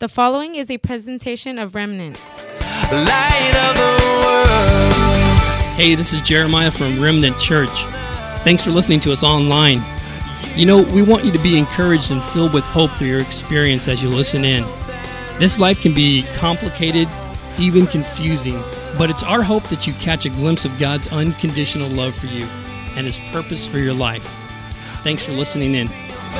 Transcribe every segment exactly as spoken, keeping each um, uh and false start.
The following is a presentation of Remnant. Light of the world. Hey, this is Jeremiah from Remnant Church. Thanks for listening to us online. You know, we want you to be encouraged and filled with hope through your experience as you listen in. This life can be complicated, even confusing, but it's our hope that you catch a glimpse of God's unconditional love for you and His purpose for your life. Thanks for listening in.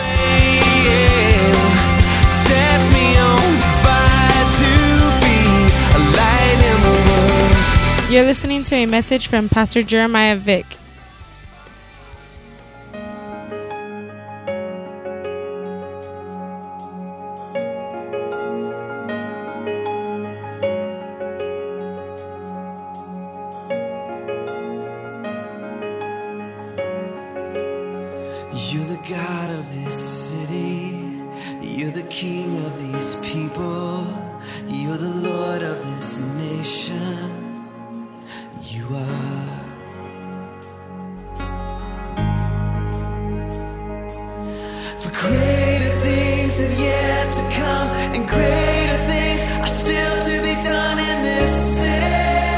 Set me on fire to be a light in the world. You're listening to a message from Pastor Jeremiah Vick. You're the God of this city. You're the King of these people. You're the Lord of this nation. You are. For greater things have yet to come, and greater things are still to be done in this city.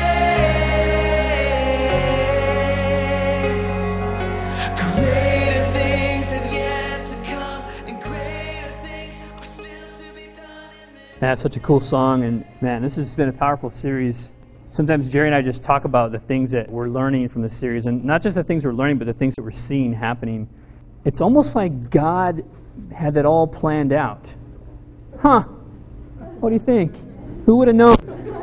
Greater things have yet to come, and greater things are still to be done in this. That's such a cool song, and man, this has been a powerful series. Sometimes Jerry and I just talk about the things that we're learning from the series, and not just the things we're learning, but the things that we're seeing happening. It's almost like God had that all planned out. Huh? What do you think? Who would have known?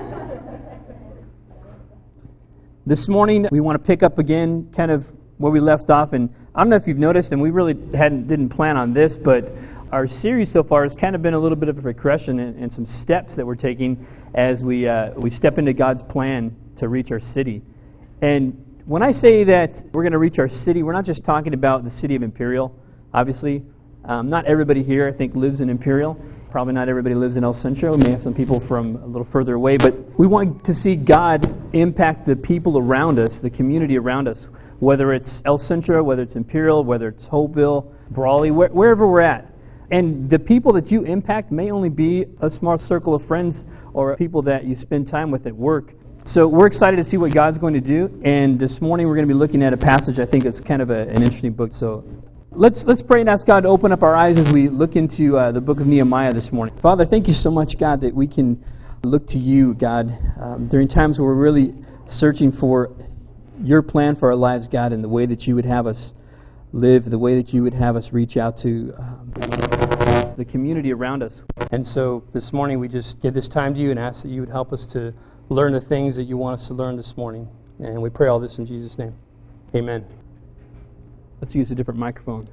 This morning, we want to pick up again kind of where we left off, and I don't know if you've noticed, and we really hadn't didn't plan on this, but our series so far has kind of been a little bit of a progression and, and some steps that we're taking as we uh, we step into God's plan to reach our city. And when I say that we're going to reach our city, we're not just talking about the city of Imperial, obviously. Um, not everybody here, I think, lives in Imperial. Probably not everybody lives in El Centro. We may have some people from a little further away. But we want to see God impact the people around us, the community around us, whether it's El Centro, whether it's Imperial, whether it's Hopeville, Brawley, where, wherever we're at. And the people that you impact may only be a small circle of friends or people that you spend time with at work. So we're excited to see what God's going to do. And this morning we're going to be looking at a passage. I think it's kind of a, an interesting book. So let's let's pray and ask God to open up our eyes as we look into uh, the book of Nehemiah this morning. Father, thank you so much, God, that we can look to you, God, um, during times where we're really searching for your plan for our lives, God, and the way that you would have us live, the way that you would have us reach out to um, the community around us. And so this morning we just give this time to you and ask that you would help us to learn the things that you want us to learn this morning. And we pray all this in Jesus' name. Amen. Let's use a different microphone.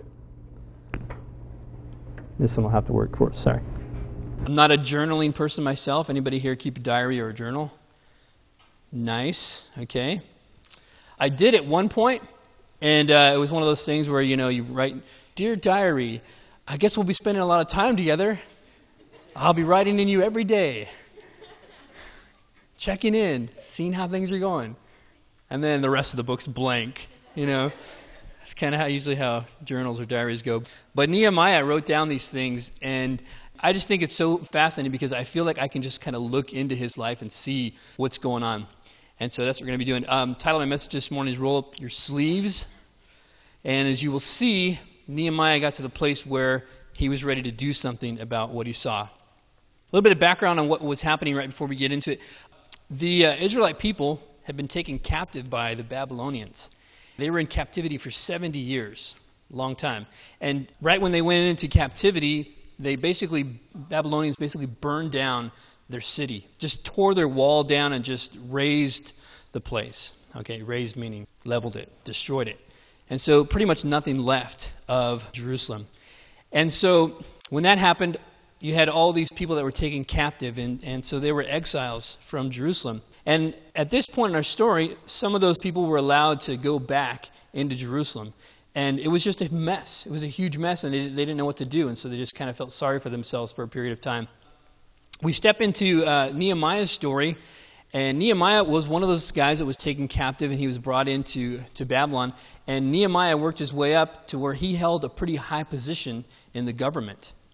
This one will have to work for us. Sorry. I'm not a journaling person myself. Anybody here keep a diary or a journal? Nice. Okay. I did at one point, and uh, it was one of those things where, you know, you write, "Dear diary, I guess we'll be spending a lot of time together. I'll be writing in you every day. Checking in, seeing how things are going." And then the rest of the book's blank, you know. That's kind of how usually how journals or diaries go. But Nehemiah wrote down these things, and I just think it's so fascinating because I feel like I can just kind of look into his life and see what's going on. And so that's what we're going to be doing. Um, title of my message this morning is Roll Up Your Sleeves. And as you will see, Nehemiah got to the place where he was ready to do something about what he saw. A little bit of background on what was happening right before we get into it. The uh, Israelite people had been taken captive by the Babylonians. They were in captivity for seventy years, long time. And right when they went into captivity, they basically, Babylonians basically burned down their city, just tore their wall down and just razed the place. Okay, razed meaning leveled it, destroyed it. And so pretty much nothing left of Jerusalem. And so when that happened, you had all these people that were taken captive, and, and so they were exiles from Jerusalem. And at this point in our story, some of those people were allowed to go back into Jerusalem. And it was just a mess. It was a huge mess, and they, they didn't know what to do. And so they just kind of felt sorry for themselves for a period of time. We step into uh, Nehemiah's story, and Nehemiah was one of those guys that was taken captive, and he was brought into to Babylon. And Nehemiah worked his way up to where he held a pretty high position in the government.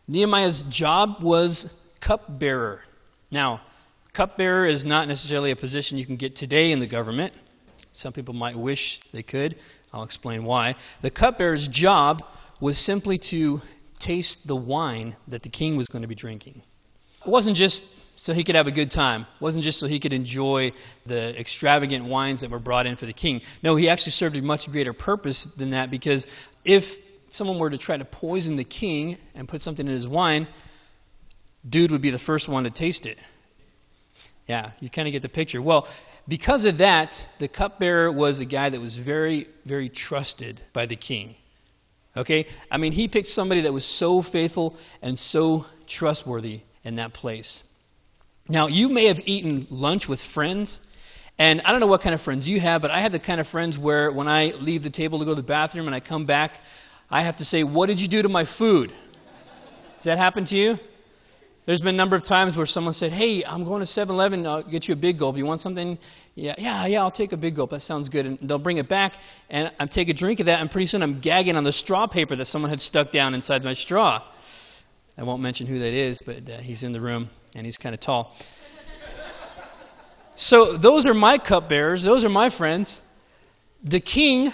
Nehemiah's job was cupbearer. Now, cupbearer is not necessarily a position you can get today in the government. Some people might wish they could. I'll explain why. The cupbearer's job was simply to taste the wine that the king was going to be drinking. It wasn't just so he could have a good time. It wasn't just so he could enjoy the extravagant wines that were brought in for the king. No, he actually served a much greater purpose than that, because if someone were to try to poison the king and put something in his wine, dude would be the first one to taste it. Yeah, you kind of get the picture. Well, because of that, the cupbearer was a guy that was very, very trusted by the king. Okay? I mean, he picked somebody that was so faithful and so trustworthy in that place. Now, you may have eaten lunch with friends, and I don't know what kind of friends you have, but I have the kind of friends where when I leave the table to go to the bathroom and I come back, I have to say, "What did you do to my food?" Does that happen to you? There's been a number of times where someone said, "Hey, I'm going to seven eleven, I'll get you a big gulp. You want something?" Yeah, yeah, yeah, I'll take a big gulp. That sounds good. And they'll bring it back, and I take a drink of that, and pretty soon I'm gagging on the straw paper that someone had stuck down inside my straw. I won't mention who that is, but uh, he's in the room, and he's kind of tall. So those are my cupbearers. Those are my friends. The king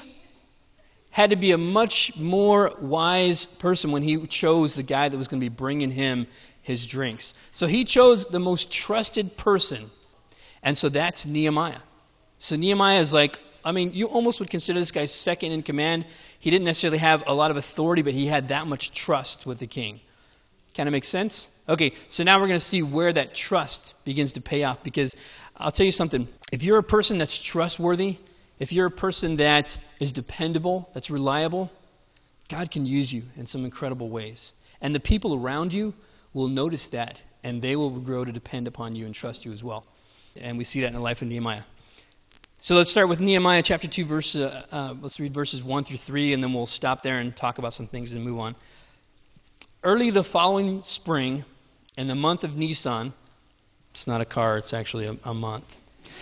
had to be a much more wise person when he chose the guy that was going to be bringing him his drinks. So he chose the most trusted person. And so that's Nehemiah. So Nehemiah is like, I mean, you almost would consider this guy second in command. He didn't necessarily have a lot of authority, but he had that much trust with the king. Kind of makes sense? Okay, so now we're going to see where that trust begins to pay off. Because I'll tell you something. If you're a person that's trustworthy, if you're a person that is dependable, that's reliable, God can use you in some incredible ways. And the people around you will notice that, and they will grow to depend upon you and trust you as well. And we see that in the life of Nehemiah. So let's start with Nehemiah chapter two, verse. Uh, uh, let's read verses one through three, and then we'll stop there and talk about some things and move on. Early the following spring, in the month of Nisan, it's not a car, it's actually a, a month.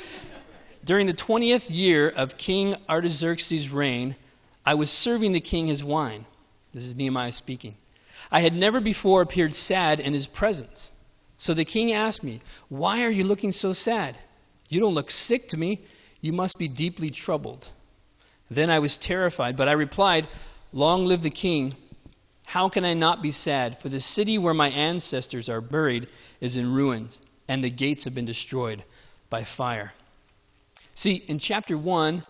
During the twentieth year of King Artaxerxes' reign, I was serving the king his wine. This is Nehemiah speaking. I had never before appeared sad in his presence. So the king asked me, "Why are you looking so sad? You don't look sick to me. You must be deeply troubled." Then I was terrified, but I replied, "Long live the king. How can I not be sad? For the city where my ancestors are buried is in ruins, and the gates have been destroyed by fire." See, in chapter one,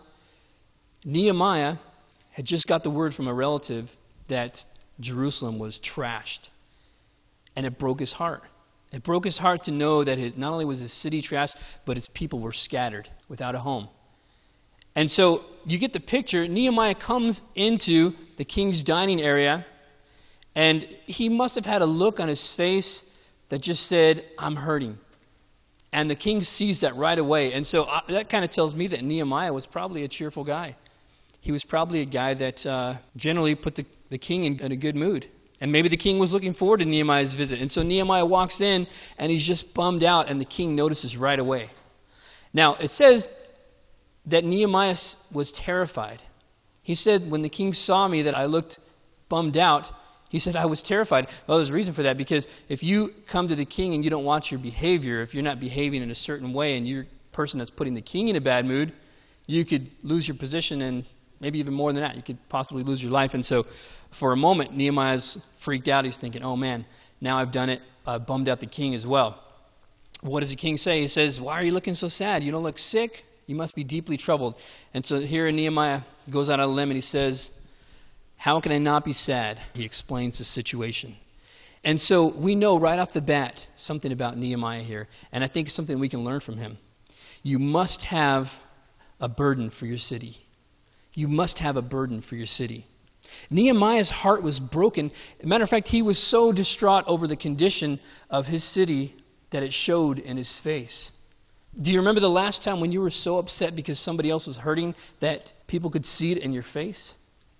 Nehemiah had just got the word from a relative that Jerusalem was trashed. And it broke his heart. It broke his heart to know that it, not only was his city trashed, but its people were scattered without a home. And so you get the picture. Nehemiah comes into the king's dining area, and he must have had a look on his face that just said, "I'm hurting." And the king sees that right away. And so uh, that kind of tells me that Nehemiah was probably a cheerful guy. He was probably a guy that uh, generally put the, the king in, in a good mood. And maybe the king was looking forward to Nehemiah's visit. And so Nehemiah walks in, and he's just bummed out, and the king notices right away. Now, it says that Nehemiah was terrified. He said, when the king saw me that I looked bummed out, he said, I was terrified. Well, there's a reason for that, because if you come to the king and you don't watch your behavior, if you're not behaving in a certain way and you're a person that's putting the king in a bad mood, you could lose your position, and maybe even more than that, you could possibly lose your life. And so for a moment, Nehemiah's freaked out. He's thinking, oh man, now I've done it. I bummed out the king as well. What does the king say? He says, why are you looking so sad? You don't look sick? You must be deeply troubled. And so here Nehemiah goes out on a limb and he says, how can I not be sad? He explains the situation. And so we know right off the bat something about Nehemiah here, and I think it's something we can learn from him. You must have a burden for your city. You must have a burden for your city. Nehemiah's heart was broken. As a matter of fact, he was so distraught over the condition of his city that it showed in his face. Do you remember the last time when you were so upset because somebody else was hurting that people could see it in your face?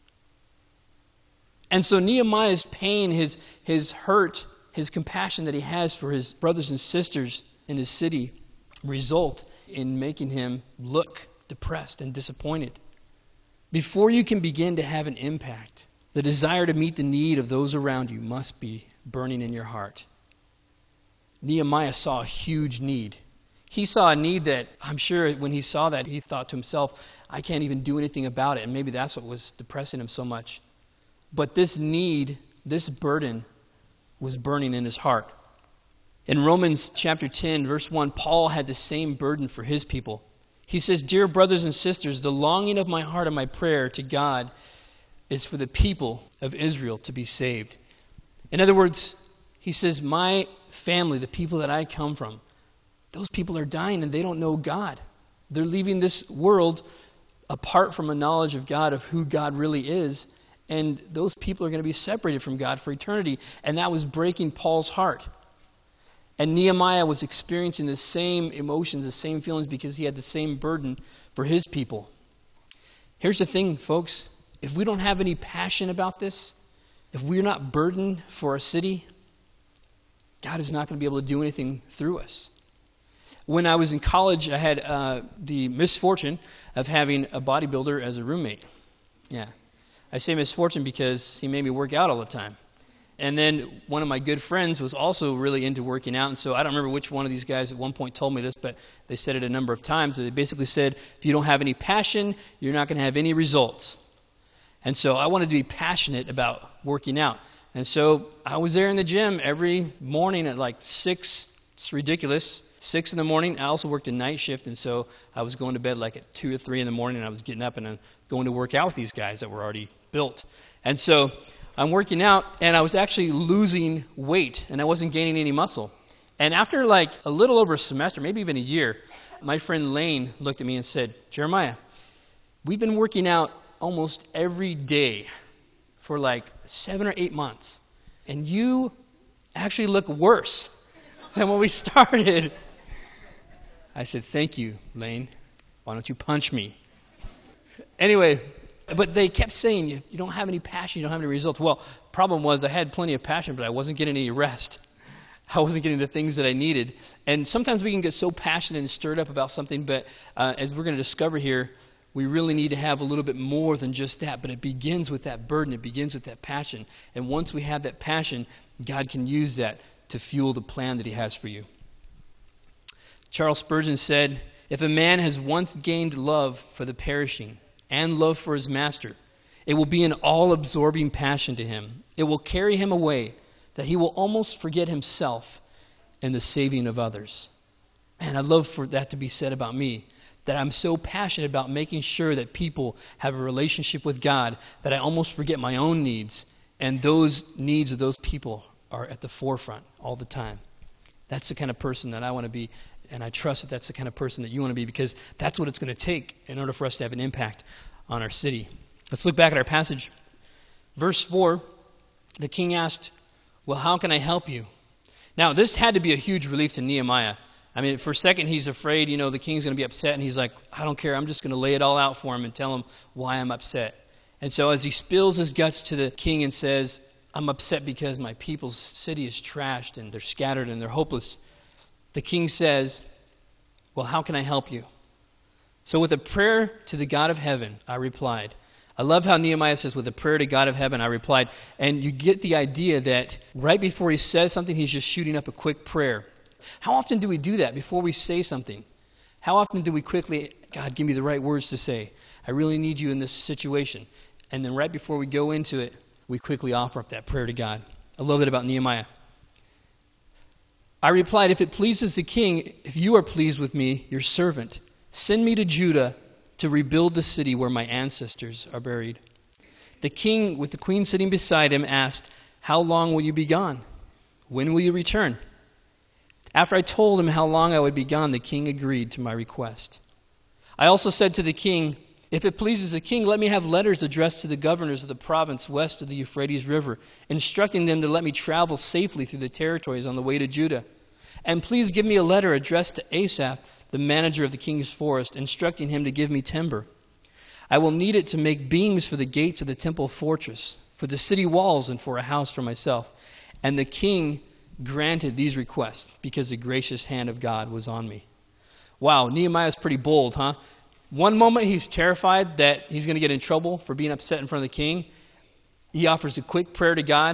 And so Nehemiah's pain, his, his hurt, his compassion that he has for his brothers and sisters in his city result in making him look depressed and disappointed. Before you can begin to have an impact, the desire to meet the need of those around you must be burning in your heart. Nehemiah saw a huge need. He saw a need that I'm sure when he saw that, he thought to himself, I can't even do anything about it. And maybe that's what was depressing him so much. But this need, this burden was burning in his heart. In Romans chapter ten, verse one, Paul had the same burden for his people. He says, dear brothers and sisters, the longing of my heart and my prayer to God is for the people of Israel to be saved. In other words, he says, my family, the people that I come from, those people are dying and they don't know God. They're leaving this world apart from a knowledge of God, of who God really is. And those people are going to be separated from God for eternity. And that was breaking Paul's heart. And Nehemiah was experiencing the same emotions, the same feelings, because he had the same burden for his people. Here's the thing, folks. If we don't have any passion about this, if we're not burdened for our city, God is not going to be able to do anything through us. When I was in college, I had uh, the misfortune of having a bodybuilder as a roommate. Yeah. I say misfortune because he made me work out all the time. And then one of my good friends was also really into working out. And so I don't remember which one of these guys at one point told me this, but they said it a number of times. They basically said, if you don't have any passion, you're not going to have any results. And so I wanted to be passionate about working out. And so I was there in the gym every morning at like six. It's ridiculous. Six in the morning. I also worked a night shift. And so I was going to bed like at two or three in the morning. And I was getting up and uh, going to work out with these guys that were already built. And so I'm working out, and I was actually losing weight, and I wasn't gaining any muscle. And after like a little over a semester, maybe even a year, my friend Lane looked at me and said, Jeremiah, we've been working out almost every day for like seven or eight months, and you actually look worse than when we started. I said, thank you, Lane. Why don't you punch me? Anyway, but they kept saying, you don't have any passion, you don't have any results. Well, problem was I had plenty of passion, but I wasn't getting any rest. I wasn't getting the things that I needed. And sometimes we can get so passionate and stirred up about something, but uh, as we're going to discover here, we really need to have a little bit more than just that. But it begins with that burden. It begins with that passion. And once we have that passion, God can use that to fuel the plan that he has for you. Charles Spurgeon said, if a man has once gained love for the perishing, and love for his master, it will be an all-absorbing passion to him. It will carry him away that he will almost forget himself in the saving of others. Man, I'd love for that to be said about me, that I'm so passionate about making sure that people have a relationship with God that I almost forget my own needs, and those needs of those people are at the forefront all the time. That's the kind of person that I want to be. And I trust that that's the kind of person that you want to be, because that's what it's going to take in order for us to have an impact on our city. Let's look back at our passage. Verse four, the king asked, well, how can I help you? Now, this had to be a huge relief to Nehemiah. I mean, for a second, he's afraid, you know, the king's going to be upset. And he's like, I don't care. I'm just going to lay it all out for him and tell him why I'm upset. And so as he spills his guts to the king and says, I'm upset because my people's city is trashed and they're scattered and they're hopeless, the king says, well, how can I help you? So with a prayer to the God of heaven, I replied. I love how Nehemiah says, with a prayer to God of heaven, I replied. And you get the idea that right before he says something, he's just shooting up a quick prayer. How often do we do that before we say something? How often do we quickly, God, give me the right words to say. I really need you in this situation. And then right before we go into it, we quickly offer up that prayer to God. I love that about Nehemiah. I replied, if it pleases the king, if you are pleased with me, your servant, send me to Judah to rebuild the city where my ancestors are buried. The king, with the queen sitting beside him, asked, how long will you be gone? When will you return? After I told him how long I would be gone, the king agreed to my request. I also said to the king, if it pleases the king, let me have letters addressed to the governors of the province west of the Euphrates River, instructing them to let me travel safely through the territories on the way to Judah. And please give me a letter addressed to Asaph, the manager of the king's forest, instructing him to give me timber. I will need it to make beams for the gates of the temple fortress, for the city walls, and for a house for myself. And the king granted these requests because the gracious hand of God was on me. Wow, Nehemiah's pretty bold, huh? One moment he's terrified that he's going to get in trouble for being upset in front of the king. He offers a quick prayer to God,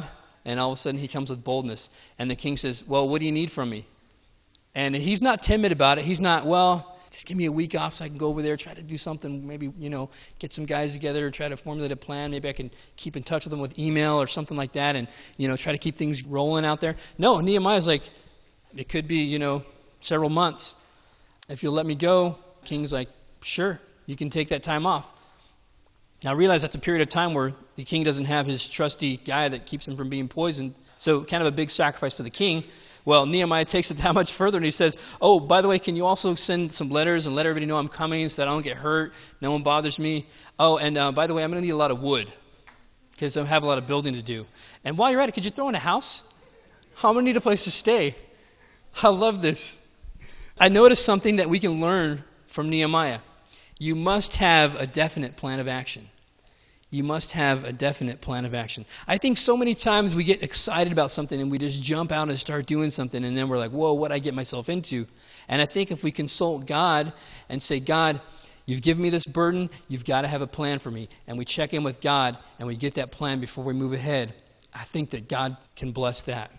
and all of a sudden he comes with boldness. And the king says, well, what do you need from me? And he's not timid about it. He's not, well, just give me a week off so I can go over there, try to do something, maybe, you know, get some guys together, try to formulate a plan. Maybe I can keep in touch with them with email or something like that and, you know, try to keep things rolling out there. No, Nehemiah's like, it could be, you know, several months. If you'll let me go, king's like, sure, you can take that time off. Now, I realize that's a period of time where the king doesn't have his trusty guy that keeps him from being poisoned. So kind of a big sacrifice for the king. Well, Nehemiah takes it that much further, and he says, oh, by the way, can you also send some letters and let everybody know I'm coming so that I don't get hurt, no one bothers me? Oh, and uh, by the way, I'm going to need a lot of wood because I have a lot of building to do. And while you're at it, could you throw in a house? I'm going to need a place to stay. I love this. I noticed something that we can learn from Nehemiah. You must have a definite plan of action. You must have a definite plan of action. I think so many times we get excited about something and we just jump out and start doing something, and then we're like, whoa, what'd I get myself into? And I think if we consult God and say, God, you've given me this burden, you've got to have a plan for me, and we check in with God and we get that plan before we move ahead, I think that God can bless that.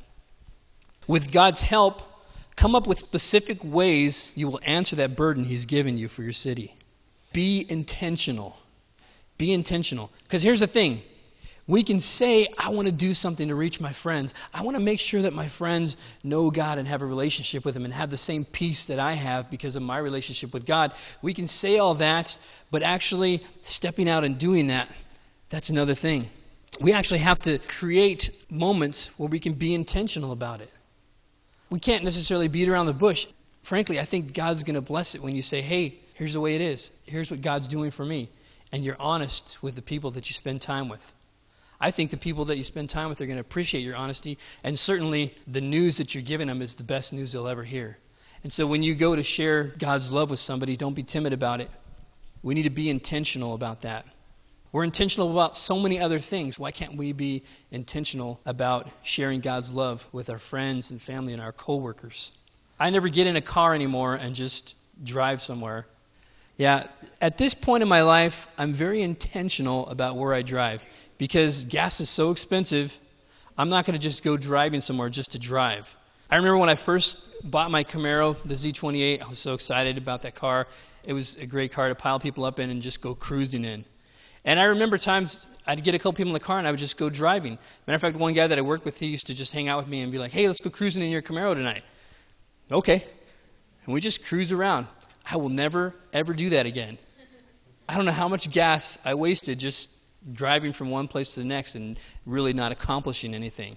With God's help, come up with specific ways you will answer that burden he's given you for your city. Be intentional. Be intentional. Because here's the thing. We can say, I want to do something to reach my friends. I want to make sure that my friends know God and have a relationship with him and have the same peace that I have because of my relationship with God. We can say all that, but actually stepping out and doing that, that's another thing. We actually have to create moments where we can be intentional about it. We can't necessarily beat around the bush. Frankly, I think God's going to bless it when you say, hey, here's the way it is. Here's what God's doing for me. And you're honest with the people that you spend time with. I think the people that you spend time with are going to appreciate your honesty, and certainly the news that you're giving them is the best news they'll ever hear. And so when you go to share God's love with somebody, don't be timid about it. We need to be intentional about that. We're intentional about so many other things. Why can't we be intentional about sharing God's love with our friends and family and our coworkers? I never get in a car anymore and just drive somewhere. Yeah, at this point in my life, I'm very intentional about where I drive because gas is so expensive, I'm not going to just go driving somewhere just to drive. I remember when I first bought my Camaro, the Z twenty-eight, I was so excited about that car. It was a great car to pile people up in and just go cruising in. And I remember times I'd get a couple people in the car and I would just go driving. Matter of fact, one guy that I worked with, he used to just hang out with me and be like, hey, let's go cruising in your Camaro tonight. Okay. And we just cruise around. I will never, ever do that again. I don't know how much gas I wasted just driving from one place to the next and really not accomplishing anything.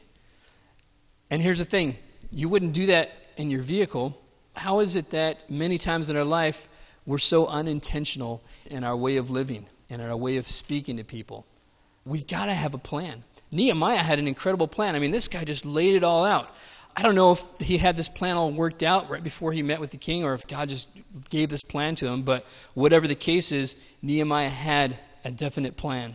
And here's the thing. You wouldn't do that in your vehicle. How is it that many times in our life we're so unintentional in our way of living and our way of speaking to people? We've got to have a plan. Nehemiah had an incredible plan. I mean, this guy just laid it all out. I don't know if he had this plan all worked out right before he met with the king or if God just gave this plan to him, but whatever the case is, Nehemiah had a definite plan.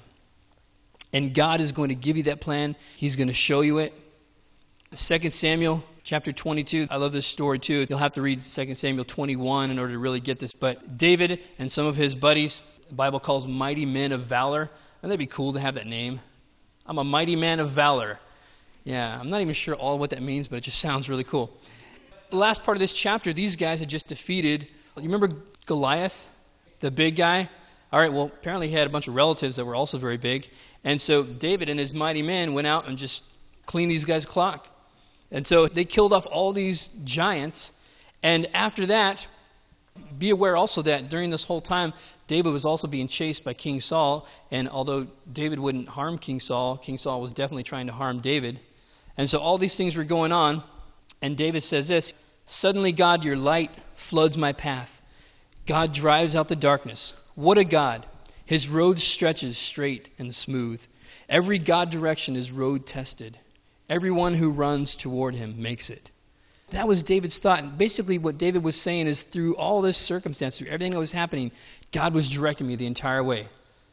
And God is going to give you that plan. He's going to show you it. Second Samuel chapter twenty-two, I love this story too. You'll have to read Second Samuel twenty-one in order to really get this, but David and some of his buddies, the Bible calls mighty men of valor. Wouldn't that be cool to have that name? I'm a mighty man of valor. Yeah, I'm not even sure all what that means, but it just sounds really cool. The last part of this chapter, these guys had just defeated, you remember Goliath, the big guy? All right, well, apparently he had a bunch of relatives that were also very big. And so David and his mighty men went out and just cleaned these guys' clock. And so they killed off all these giants. And after that, be aware also that during this whole time, David was also being chased by King Saul. And although David wouldn't harm King Saul, King Saul was definitely trying to harm David. And so all these things were going on, and David says this, suddenly, God, your light floods my path. God drives out the darkness. What a God. His road stretches straight and smooth. Every God direction is road tested. Everyone who runs toward him makes it. That was David's thought. And basically what David was saying is through all this circumstance, through everything that was happening, God was directing me the entire way.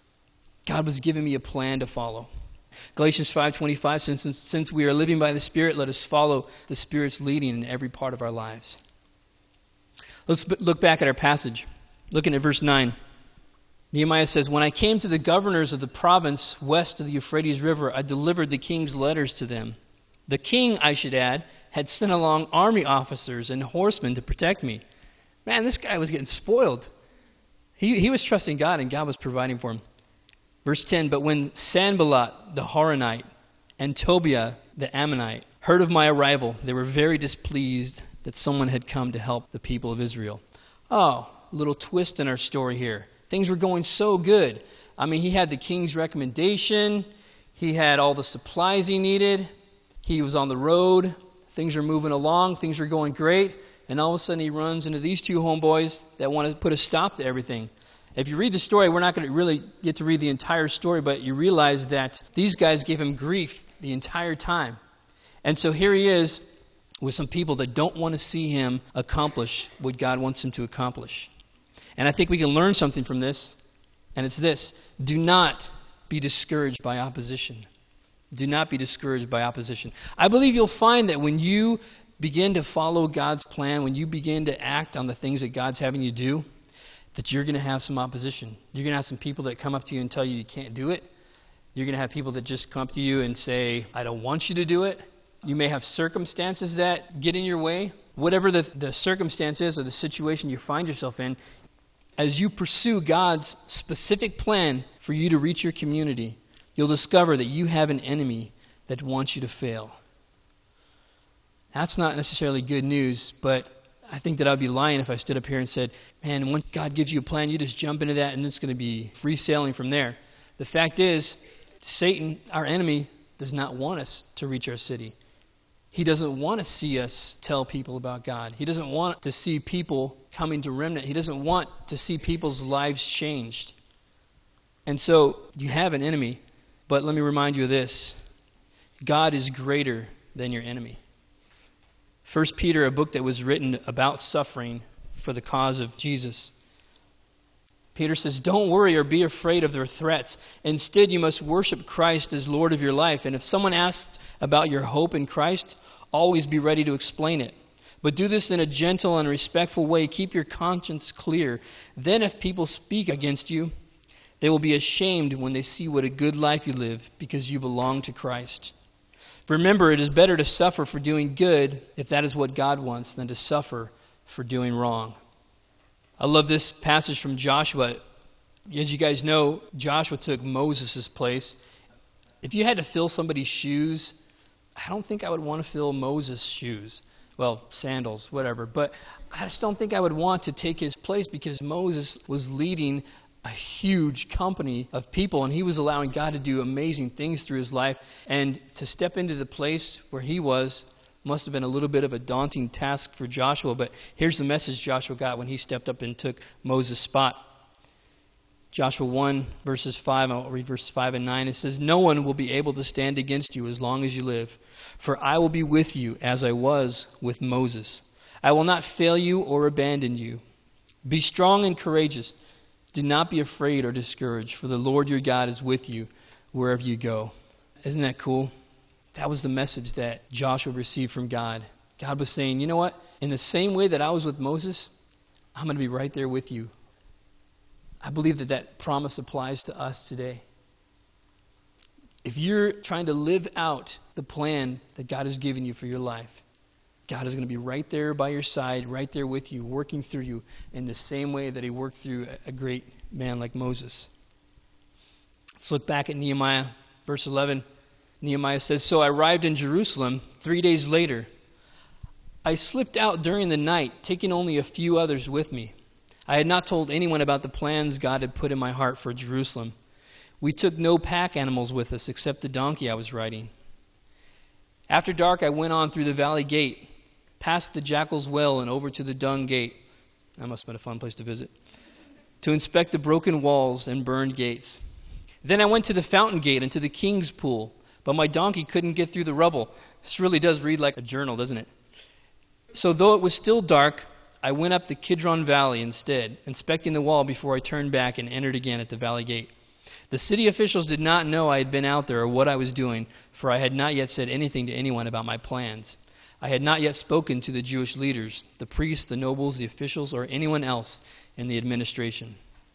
God was giving me a plan to follow. Galatians five twenty-five, since, since we are living by the Spirit, let us follow the Spirit's leading in every part of our lives. Let's look back at our passage. Looking at verse nine. Nehemiah says, when I came to the governors of the province west of the Euphrates River, I delivered the king's letters to them. The king, I should add, had sent along army officers and horsemen to protect me. Man, this guy was getting spoiled. He, he was trusting God, and God was providing for him. Verse ten, but when Sanballat the Horonite and Tobiah the Ammonite heard of my arrival, they were very displeased that someone had come to help the people of Israel. Oh, a little twist in our story here. Things were going so good. I mean, he had the king's recommendation. He had all the supplies he needed. He was on the road. Things are moving along. Things are going great. And all of a sudden he runs into these two homeboys that want to put a stop to everything. If you read the story, we're not going to really get to read the entire story, but you realize that these guys gave him grief the entire time. And so here he is with some people that don't want to see him accomplish what God wants him to accomplish. And I think we can learn something from this, and it's this: do not be discouraged by opposition. Do not be discouraged by opposition. I believe you'll find that when you begin to follow God's plan, when you begin to act on the things that God's having you do, that you're going to have some opposition. You're going to have some people that come up to you and tell you you can't do it. You're going to have people that just come up to you and say, I don't want you to do it. You may have circumstances that get in your way. Whatever the, the circumstance is or the situation you find yourself in, as you pursue God's specific plan for you to reach your community, you'll discover that you have an enemy that wants you to fail. That's not necessarily good news, but I think that I'd be lying if I stood up here and said, man, when God gives you a plan, you just jump into that and it's going to be free sailing from there. The fact is, Satan, our enemy, does not want us to reach our city. He doesn't want to see us tell people about God. He doesn't want to see people coming to Remnant. He doesn't want to see people's lives changed. And so you have an enemy, but let me remind you of this. God is greater than your enemy. First Peter, a book that was written about suffering for the cause of Jesus. Peter says, don't worry or be afraid of their threats. Instead, you must worship Christ as Lord of your life. And if someone asks about your hope in Christ, always be ready to explain it. But do this in a gentle and respectful way. Keep your conscience clear. Then if people speak against you, they will be ashamed when they see what a good life you live because you belong to Christ. Remember, it is better to suffer for doing good, if that is what God wants, than to suffer for doing wrong. I love this passage from Joshua. As you guys know, Joshua took Moses' place. If you had to fill somebody's shoes, I don't think I would want to fill Moses' shoes. Well, sandals, whatever. But I just don't think I would want to take his place because Moses was leading a huge company of people, and he was allowing God to do amazing things through his life. And to step into the place where he was must have been a little bit of a daunting task for Joshua. But here's the message Joshua got when he stepped up and took Moses' spot. Joshua one, verses five, I'll read verses five and nine. It says, no one will be able to stand against you as long as you live, for I will be with you as I was with Moses. I will not fail you or abandon you. Be strong and courageous. Do not be afraid or discouraged, for the Lord your God is with you wherever you go. Isn't that cool? That was the message that Joshua received from God. God was saying, you know what? In the same way that I was with Moses, I'm going to be right there with you. I believe that that promise applies to us today. If you're trying to live out the plan that God has given you for your life, God is going to be right there by your side, right there with you, working through you in the same way that he worked through a great man like Moses. Let's look back at Nehemiah, verse eleven. Nehemiah says, so I arrived in Jerusalem three days later. I slipped out during the night, taking only a few others with me. I had not told anyone about the plans God had put in my heart for Jerusalem. We took no pack animals with us except the donkey I was riding. After dark, I went on through the valley gate, past the Jackal's Well and over to the Dung Gate. That must have been a fun place to visit. To inspect the broken walls and burned gates. Then I went to the Fountain Gate and to the King's Pool, but my donkey couldn't get through the rubble. This really does read like a journal, doesn't it? So though it was still dark, I went up the Kidron Valley instead, inspecting the wall before I turned back and entered again at the valley gate. The city officials did not know I had been out there or what I was doing, for I had not yet said anything to anyone about my plans. I had not yet spoken to the Jewish leaders, the priests, the nobles, the officials, or anyone else in the administration.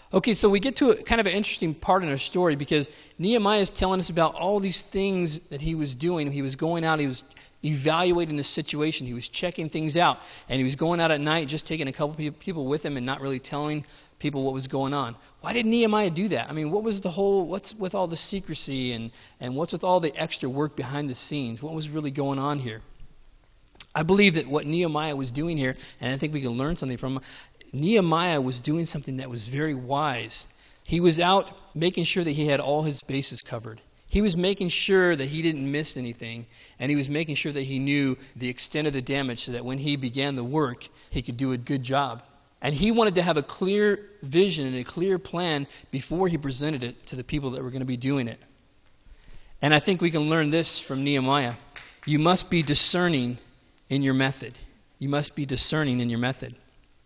Okay, so we get to a kind of an interesting part in our story because Nehemiah is telling us about all these things that he was doing. He was going out, he was evaluating the situation, he was checking things out, and he was going out at night just taking a couple people with him and not really telling people what was going on. Why did Nehemiah do that? I mean, what was the whole, what's with all the secrecy and, and what's with all the extra work behind the scenes? What was really going on here? I believe that what Nehemiah was doing here, and I think we can learn something from him, Nehemiah was doing something that was very wise. He was out making sure that he had all his bases covered. He was making sure that he didn't miss anything, and he was making sure that he knew the extent of the damage so that when he began the work, he could do a good job. And he wanted to have a clear vision and a clear plan before he presented it to the people that were going to be doing it. And I think we can learn this from Nehemiah. You must be discerning in your method. You must be discerning in your method.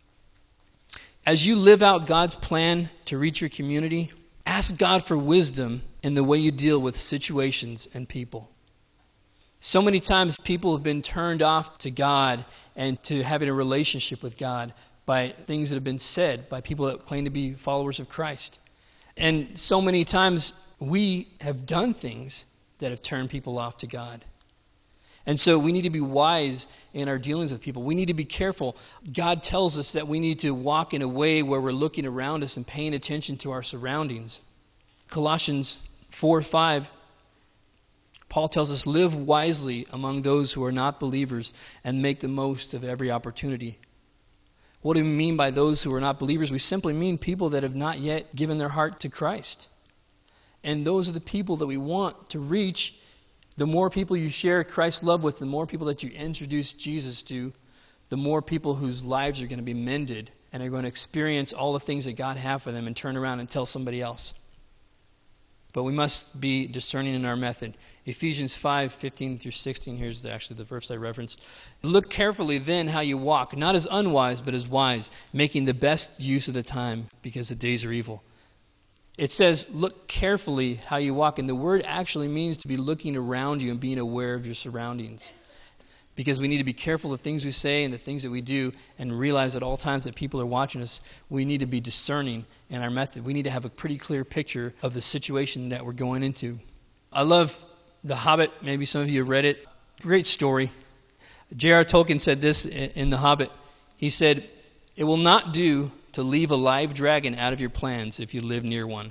As you live out God's plan to reach your community, ask God for wisdom in the way you deal with situations and people. So many times people have been turned off to God and to having a relationship with God by things that have been said by people that claim to be followers of Christ. And so many times we have done things that have turned people off to God. And so we need to be wise in our dealings with people. We need to be careful. God tells us that we need to walk in a way where we're looking around us and paying attention to our surroundings. Colossians four five, Paul tells us, live wisely among those who are not believers and make the most of every opportunity. What do we mean by those who are not believers? We simply mean people that have not yet given their heart to Christ. And those are the people that we want to reach. The more people you share Christ's love with, the more people that you introduce Jesus to, the more people whose lives are going to be mended and are going to experience all the things that God has for them and turn around and tell somebody else. But we must be discerning in our method. Ephesians five fifteen through sixteen, here's the, actually the verse I referenced. Look carefully then how you walk, not as unwise, but as wise, making the best use of the time, because the days are evil. It says, look carefully how you walk. And the word actually means to be looking around you and being aware of your surroundings. Because we need to be careful of the things we say and the things that we do and realize at all times that people are watching us. We need to be discerning in our method. We need to have a pretty clear picture of the situation that we're going into. I love The Hobbit. Maybe some of you have read it. Great story. J R Tolkien said this in The Hobbit. He said, it will not do to leave a live dragon out of your plans if you live near one.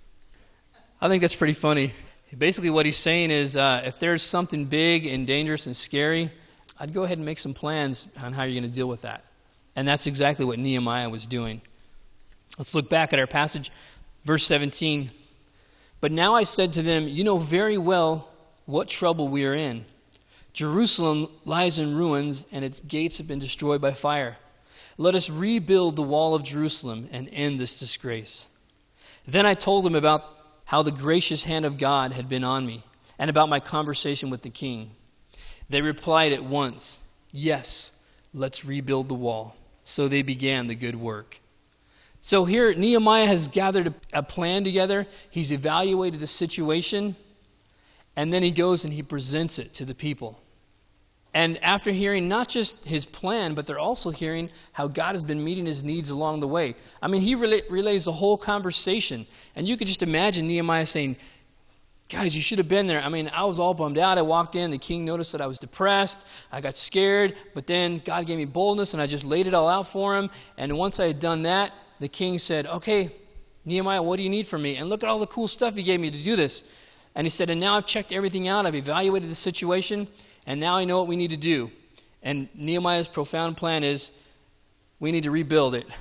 I think that's pretty funny. Basically what he's saying is uh, if there's something big and dangerous and scary, I'd go ahead and make some plans on how you're going to deal with that. And that's exactly what Nehemiah was doing. Let's look back at our passage, verse seventeen. But now I said to them, you know very well what trouble we are in. Jerusalem lies in ruins, and its gates have been destroyed by fire. Let us rebuild the wall of Jerusalem and end this disgrace. Then I told them about how the gracious hand of God had been on me, and about my conversation with the king. They replied at once, yes, let's rebuild the wall. So they began the good work. So here Nehemiah has gathered a, a plan together. He's evaluated the situation, and then he goes and he presents it to the people. And after hearing not just his plan, but they're also hearing how God has been meeting his needs along the way. I mean, he relay, relays the whole conversation. And you could just imagine Nehemiah saying, guys, you should have been there. I mean, I was all bummed out. I walked in. The king noticed that I was depressed. I got scared. But then God gave me boldness, and I just laid it all out for him. And once I had done that, the king said, okay, Nehemiah, what do you need from me? And look at all the cool stuff he gave me to do this. And he said, and now I've checked everything out. I've evaluated the situation. And now I know what we need to do. And Nehemiah's profound plan is, we need to rebuild it.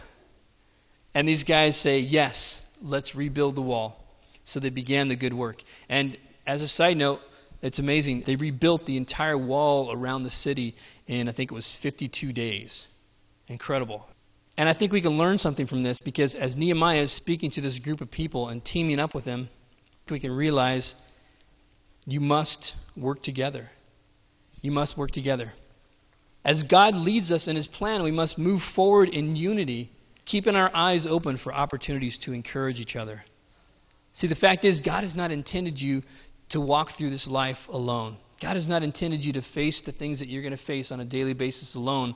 And these guys say, yes, let's rebuild the wall. So they began the good work. And as a side note, it's amazing. They rebuilt the entire wall around the city in, I think it was fifty-two days. Incredible. And I think we can learn something from this, because as Nehemiah is speaking to this group of people and teaming up with them, we can realize you must work together. You must work together. As God leads us in his plan, we must move forward in unity, keeping our eyes open for opportunities to encourage each other. See, the fact is, God has not intended you to walk through this life alone. God has not intended you to face the things that you're going to face on a daily basis alone.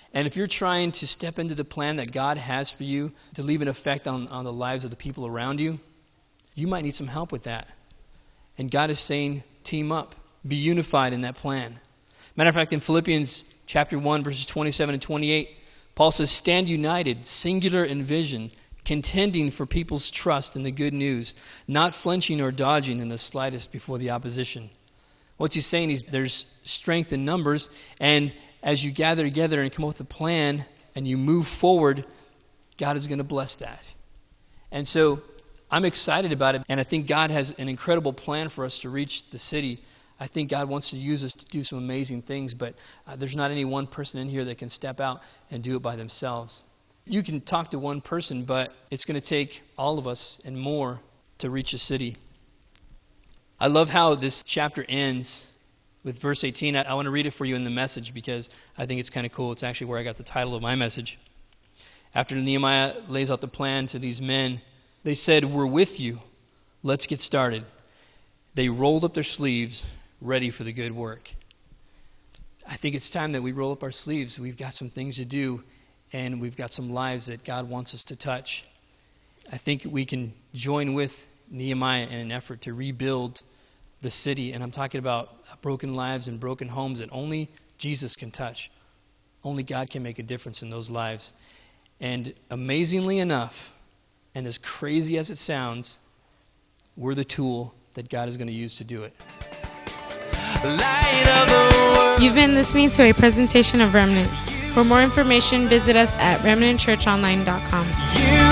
And if you're trying to step into the plan that God has for you to leave an effect on, on the lives of the people around you, you might need some help with that. And God is saying, team up. Be unified in that plan. Matter of fact, in Philippians chapter one, verses twenty-seven and twenty-eight, Paul says, stand united, singular in vision, contending for people's trust in the good news, not flinching or dodging in the slightest before the opposition. What's he saying is there's strength in numbers, and as you gather together and come up with a plan and you move forward, God is going to bless that. And so I'm excited about it, and I think God has an incredible plan for us to reach the city. I think God wants to use us to do some amazing things, but uh, there's not any one person in here that can step out and do it by themselves. You can talk to one person, but it's going to take all of us and more to reach a city. I love how this chapter ends with verse eighteen. I, I want to read it for you in the Message because I think it's kind of cool. It's actually where I got the title of my message. After Nehemiah lays out the plan to these men, they said, we're with you. Let's get started. They rolled up their sleeves, ready for the good work. I think it's time that we roll up our sleeves. We've got some things to do, and we've got some lives that God wants us to touch. I think we can join with Nehemiah in an effort to rebuild the city, and I'm talking about broken lives and broken homes that only Jesus can touch. Only God can make a difference in those lives. And amazingly enough, and as crazy as it sounds, we're the tool that God is going to use to do it. Light of the world. You've been listening to a presentation of Remnant. For more information, visit us at remnant church online dot com. You